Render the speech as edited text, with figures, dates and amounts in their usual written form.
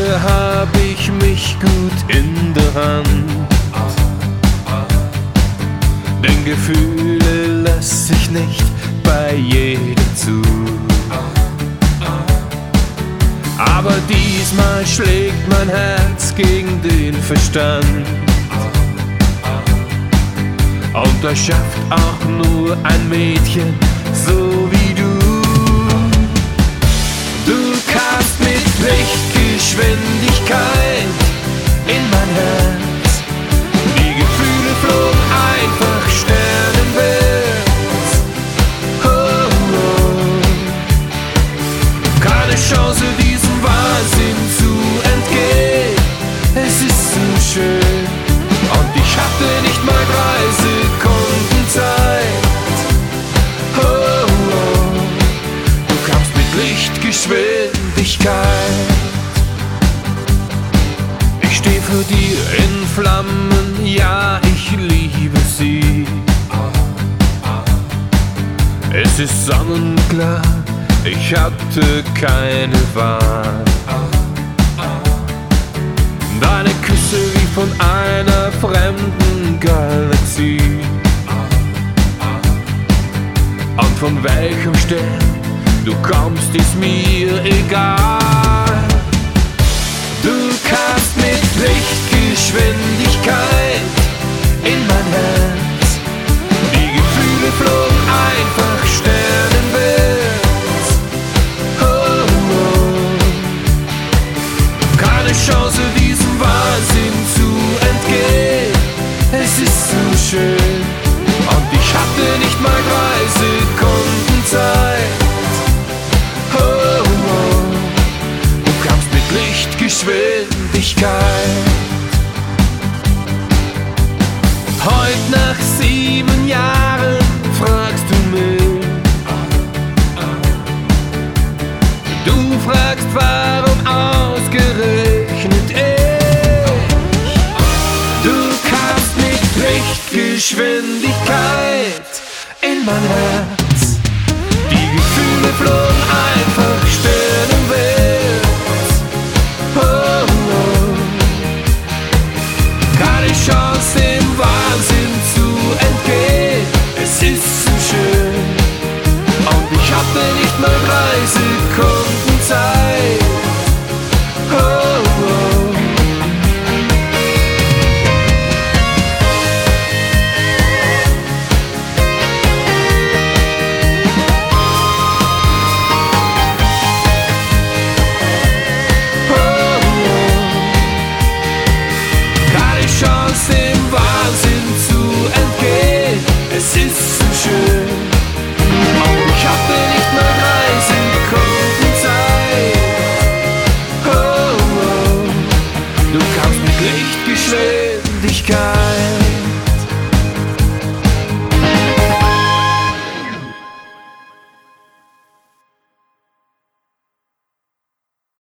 Heute hab ich mich gut in der Hand, denn Gefühle lass ich nicht bei jedem zu. Aber diesmal schlägt mein Herz gegen den Verstand, und das schafft auch nur ein Mädchen so wie du. Du kamst mit Lichtgeschwindigkeit in mein Herz, die Gefühle flogen einfach sternenwärts. Oh, oh. Keine Chance diesem Wahnsinn zu entgehen, es ist so schön, und ich hatte nicht mal 3 Sekunden Zeit. Oh, oh. Du kamst mit Lichtgeschwindigkeit. Ich steh für dir in Flammen, ja, ich liebe sie. Es ist sonnenklar, ich hatte keine Wahl. Deine Küsse wie von einer fremden Galaxie, und von welchem Stern du kommst, ist mir egal. Du kamst mit Lichtgeschwindigkeit in mein Herz, die Gefühle flogen einfach sternenwärts. Oh, oh. Keine Chance diesem Wahnsinn zu entgehen, es ist so schön, und ich hatte nicht mal 3 Sekunden Zeit. Oh, oh. Du kamst mit Lichtgeschwindigkeit. Heut nach 7 Jahren fragst du mich, du fragst, warum ausgerechnet ich. Du kamst mit Lichtgeschwindigkeit in mein Herz, die Gefühle flogen einfach sternenwärts. Oh, oh. Keine Chance dem Wahnsinn zu entgehen, es ist so schön, und ich hatte nicht mal 3 Sekunden Zeit. Oh, oh. Chance dem Wahnsinn zu entgehen, es ist so schön, und ich hatte nicht mal 3 Sekunden Zeit. Oh, oh. Du kamst mit Lichtgeschwindigkeit.